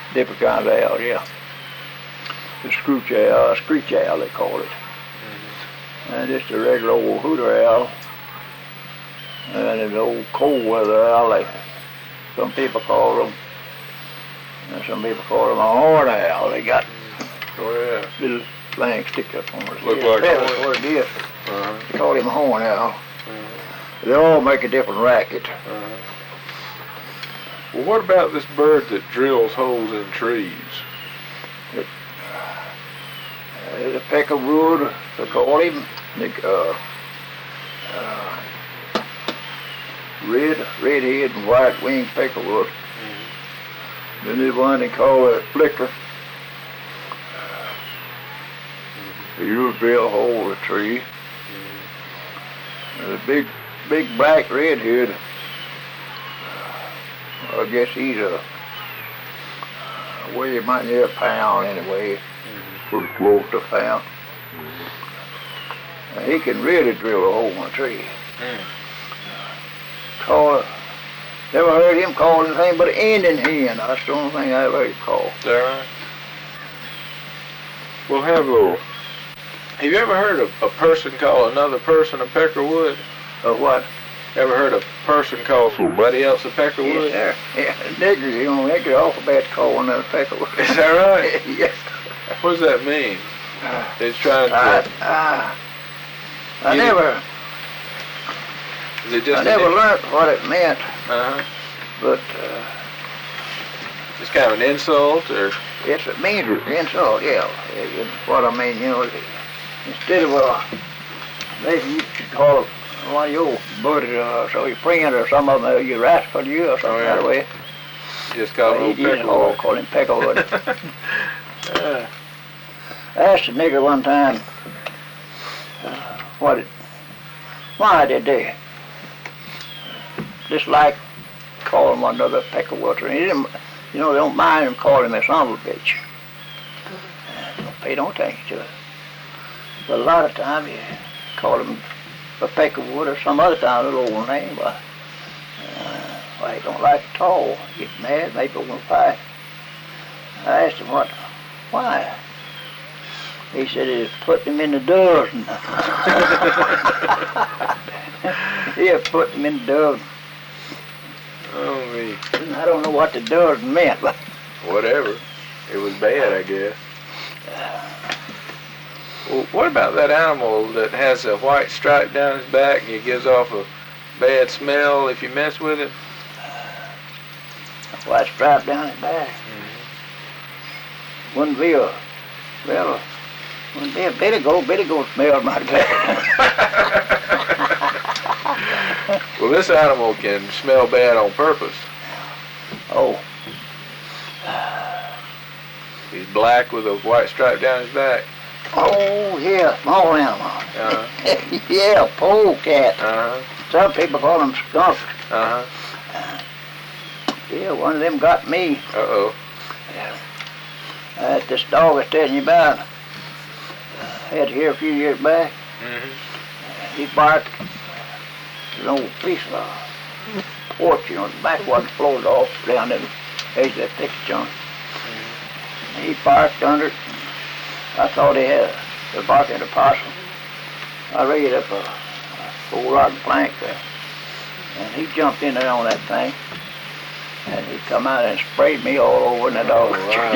different kinds of owl, yeah. The screech owl they call it. And just a regular old hooter owl. And an old cold weather owl, like some people call them. And some people call them a horn owl. They got little slang stick up on it. Look like that's what it is. They call him a horn owl. They all make a different racket. Well, what about this bird that drills holes in trees? The peckerwood, they call him. Red-head and white-winged peckerwood. Then there's one they call a flicker. You drill a hole in a tree. The big black redhead. I guess he's weigh about near a pound anyway. Pretty close to a pound. He can really drill a hole in a tree. Never heard him call anything but an Indian hen. That's the only thing I ever heard him call. Is that right? Well, have you ever heard a person call another person a peckerwood? What? Ever heard a person call somebody else a peckerwood? Yes, sir. Yeah, niggers, they're awful bad to call another peckerwood. Is that right? Yes. What does that mean? It's trying to... I never learned what it meant. But it's kind of an insult, or? Yes, it means an insult. Yeah. What I mean, instead of maybe you could call one of your buddies, so your friend or some of them, you rascal you or something that way. Just call him peckerwood. Call him peckerwood. I asked a nigger one time, why did they dislike calling one another peckerwood? And he didn't, they don't mind him calling him a son of a bitch. Don't pay no attention to it. But a lot of times you call him a peckerwood or some other time a little old name. Well, he don't like it at all. Get mad, maybe we're gonna fight. I asked him why. He said it put him in the dozen. Yeah, put him in the dozen. Oh, me. I don't know what the dozen meant, but whatever. It was bad, I guess. Well, what about that animal that has a white stripe down his back and it gives off a bad smell if you mess with it? A white stripe down his back. Wouldn't be a Billy Goat smell mighty bad. Well, this animal can smell bad on purpose. Oh. He's black with a white stripe down his back. Oh, yeah, small animal. Yeah, polecat. Some people call them skunks. Yeah, one of them got me. This dog I was telling you about, I had here a few years back. He barked. There's an old piece of porch, the back wasn't floored off down in the edge of that thick junk. He barked under it. I thought he had the barking of a possum. I raised up a old rotten plank there, and he jumped in there on that thing, and he come out and sprayed me all over in the dog.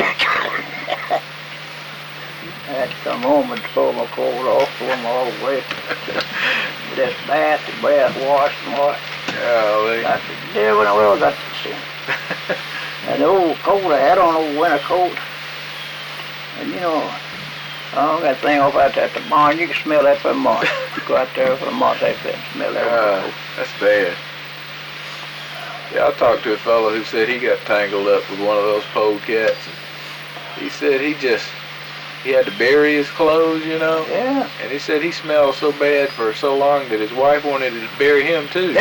I had to come home and throw my coat off, throw them all away. Just bath and wash and wash. Golly. I said, yeah, when I got to see. And the old coat I had on, old winter coat. And I got thing off out there at the barn. You can smell that from the barn. You go out there for the moss and smell that. That's bad. Yeah, I talked to a fellow who said he got tangled up with one of those polecats. He said he had to bury his clothes, Yeah. And he said he smelled so bad for so long that his wife wanted to bury him too.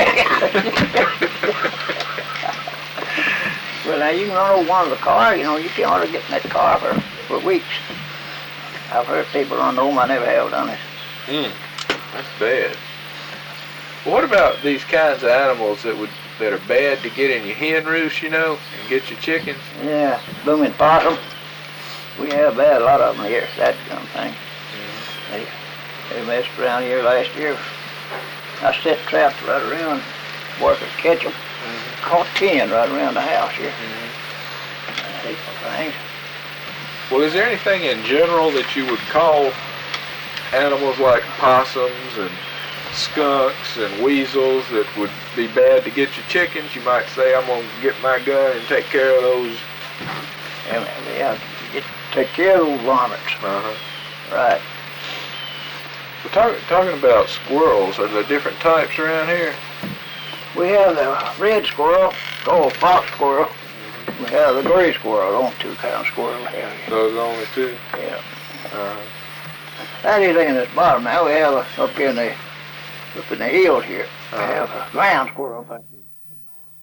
Well, now you can run over one of the car, you can't hardly get in that car for weeks. I've heard people run over them, I never have done it. That's bad. What about these kinds of animals that would that are bad to get in your hen roost, you know, and get your chickens? Yeah, blooming possum. We have had a lot of them here, that kind of thing. They messed around here last year. I set traps right around, workers catch them. Caught 10 right around the house here. Things. Well, is there anything in general that you would call animals like possums and skunks and weasels that would be bad to get your chickens? You might say, I'm going to get my gun and take care of those. Yeah, take care of those varmints. Right. Well, talking about squirrels, are there different types around here? We have the red squirrel, called fox squirrel. We have the gray squirrel, only two kinds of squirrel we have here. Those only two? Yeah. That is in this bottom. Now we have up in the hills here. We have a ground squirrel.